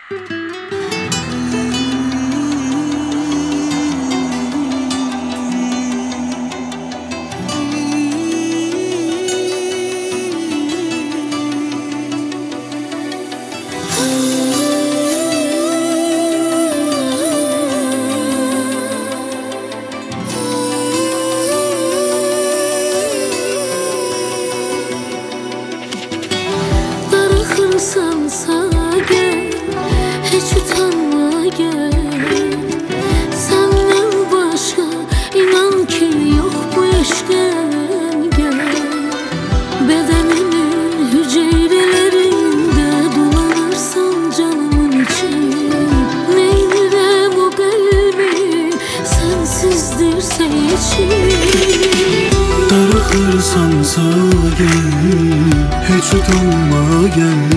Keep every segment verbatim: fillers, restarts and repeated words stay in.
Sansa gel, hiç utanma gel. Senden başka inan ki yok bu işten gel. Bedenimin hücrelerinde dolanırsan canımın için. Neymirem o kalbi sensizdirse için. Darıkırsansa gel, hiç utanma gel.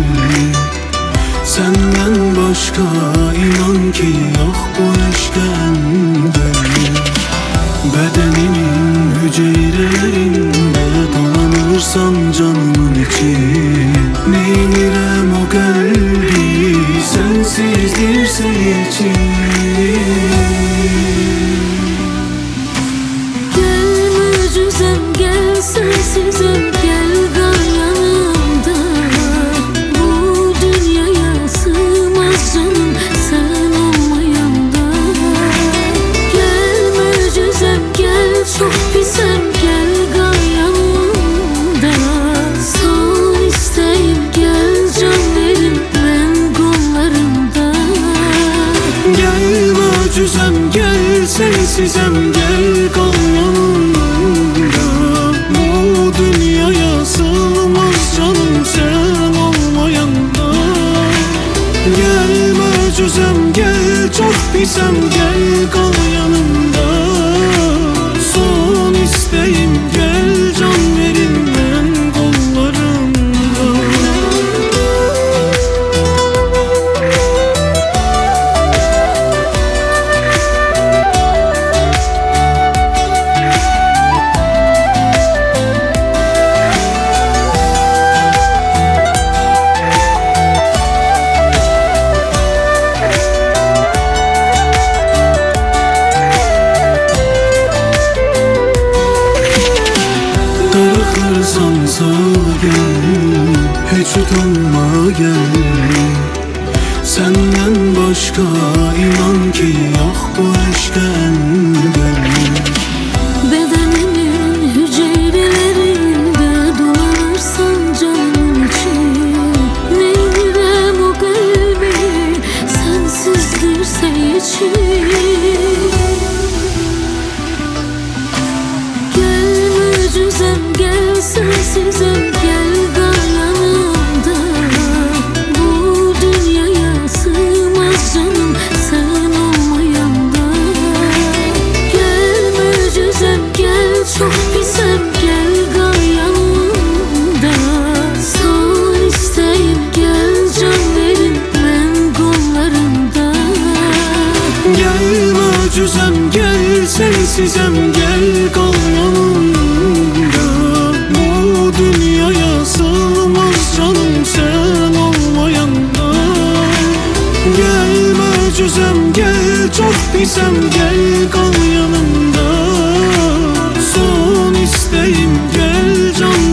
Senden başka inan ki yok bu eşkende. Bedenimin hücrelerinde dolanırsan canımın için. Neymirem o kalbi sensizdirse için. Gel mücüzem gel sensizem gel gel yanımda. Bu dünyaya sığmaz canım sen olmayanda. Gel mücüzem gel çok pisem gel gel yanımda. Son isteğim gel can verim ben kollarımda. Gel mücüzem gel sensizem gel kal yanımda. Bu dünyaya sığmaz canım sen olmayanda. Gel mücüzem gel çok pisem gel kal yanımda. Son isteğim gel can verin ben kollarımda. Darıkırsansa gel, hiç utanma gel. Senden başka inan ki yok bu eşkende. Bedenimin hücrelerinde dolanırsan canımın için. Neymirem o kalbi sensizdirse için. Gel mücüzem gel sensizem gel gel yanımda. Bu dünyaya sığmaz canım sen olmayanda. Gel mücüzem gel çok pisem gel gel yanımda. Son isteğim gel can verin ben kollarımda. Gel mücüzem gel sensizem gel kal yanımda. Bu dünyaya sığmaz canım sen olmayanda. Gel mücüzem gel çok pisem gel kal yanımda. Son isteğim gel can